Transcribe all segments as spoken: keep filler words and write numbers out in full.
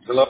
Hello?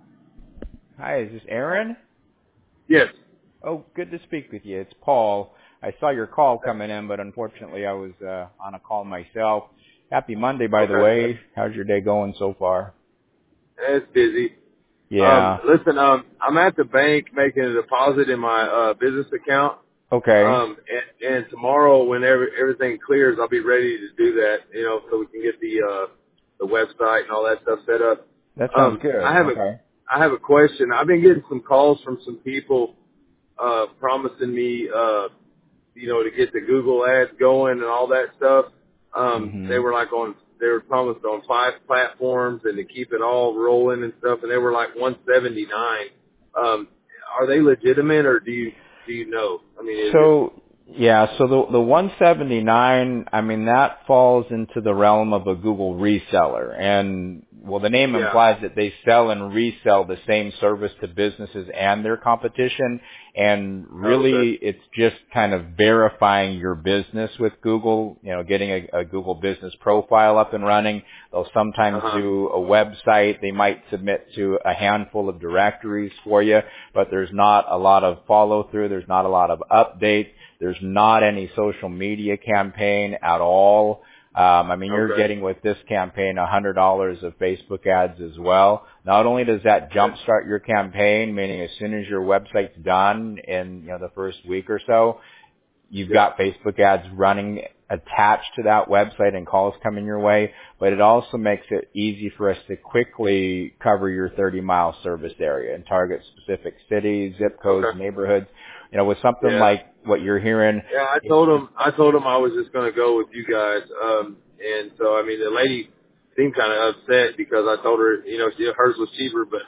Hi, is this Aaron? Yes. Oh, good to speak with you. It's Paul. I saw your call coming in, but unfortunately I was uh, on a call myself. Happy Monday, by the Okay. way. How's your day going so far? It's busy. Um, Yeah. listen, um, I'm at the bank making a deposit in my uh, business account. Okay. Um, and, and tomorrow, whenever everything clears, I'll be ready to do that. You know, so we can get the uh, the website and all that stuff set up. That sounds Um, I good. have a Okay. I have a question. I've been getting some calls from some people uh, promising me uh, you know, to get the Google ads going and all that stuff. Um, they Mhm. were like on, they were promised on five platforms and to keep it all rolling and stuff, and they were like one seventy-nine. Um, are they legitimate, or do you do you know? I mean, is it? So yeah, so the the one seventy-nine, I mean that falls into the realm of a Google reseller, and well, the name Yeah. implies that they sell and resell the same service to businesses and their competition, and Oh, okay. really it's just kind of verifying your business with Google, you know, getting a, a Google business profile up and running. They'll Uh sometimes huh. do a website. They might submit to a handful of directories for you, but there's not a lot of follow through. There's not a lot of updates. There's not any social media campaign at all. Um, I mean, you're Okay. getting with this campaign one hundred dollars of Facebook ads as well. Not only does that Okay. jumpstart your campaign, meaning as soon as your website's done in, you know, the first week or so, you've Yeah. got Facebook ads running attached to that website and calls coming your way, but it also makes it easy for us to quickly cover your thirty mile service area and target specific cities, zip codes, Okay. neighborhoods. You know, with something Yeah. like what you're hearing, Yeah, I it's told just, him. I told him I was just going to go with you guys. Um, and so I mean, the lady seemed kind of upset because I told her, you know, she, hers was cheaper, but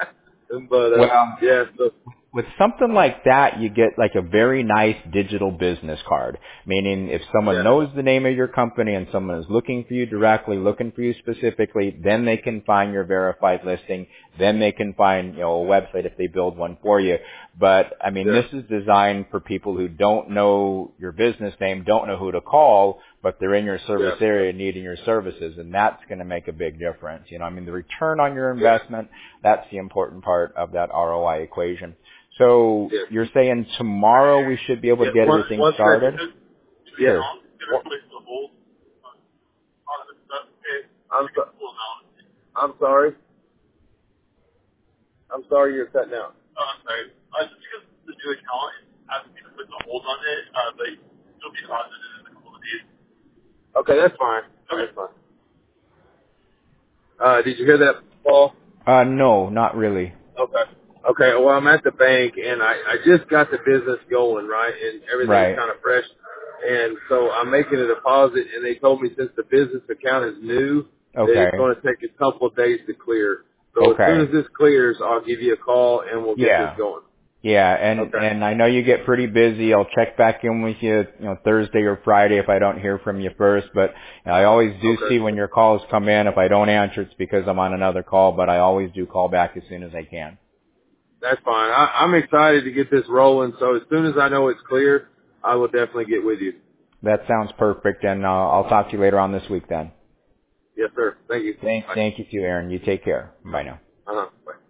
but uh, well, yeah. So with something like that, you get like a very nice digital business card. Meaning if someone yeah, knows the name of your company and someone is looking for you directly, looking for you specifically, then they can find your verified listing. Then they can find, you know, a website if they build one for you. But I mean, yeah, this is designed for people who don't know your business name, don't know who to call, but they're in your yeah, service area needing your services. And that's going to make a big difference. You know, I mean, the return on your yeah, investment, that's the important part of that R O I equation. So yeah, you're saying tomorrow we should be able yeah. to get One, everything one second. started? Yeah. Sure. One- I'm so, I'm sorry. I'm sorry you're cutting out. Okay, that's fine. That's fine. Uh, did you hear that, Paul? Uh, no, not really. Okay. Okay. Well, I'm at the bank, and I, I just got the business going, right, and everything's Right. kind of fresh. And so I'm making a deposit, and they told me since the business account is new, that Okay. it's going to take a couple of days to clear. So as soon Okay. as this clears, I'll give you a call, and we'll get this Yeah. going. Yeah, and Okay. and I know you get pretty busy. I'll check back in with you, you know, Thursday or Friday if I don't hear from you first. But you know, I always do Okay. see when your calls come in. If I don't answer, it's because I'm on another call. But I always do call back as soon as I can. That's fine. I, I'm excited to get this rolling. So as soon as I know it's clear, I will definitely get with you. That sounds perfect, and uh, I'll talk to you later on this week then. Yes, sir. Thank you. Thank, Bye. thank you too, Aaron. You take care. Bye now. Uh-huh. Bye.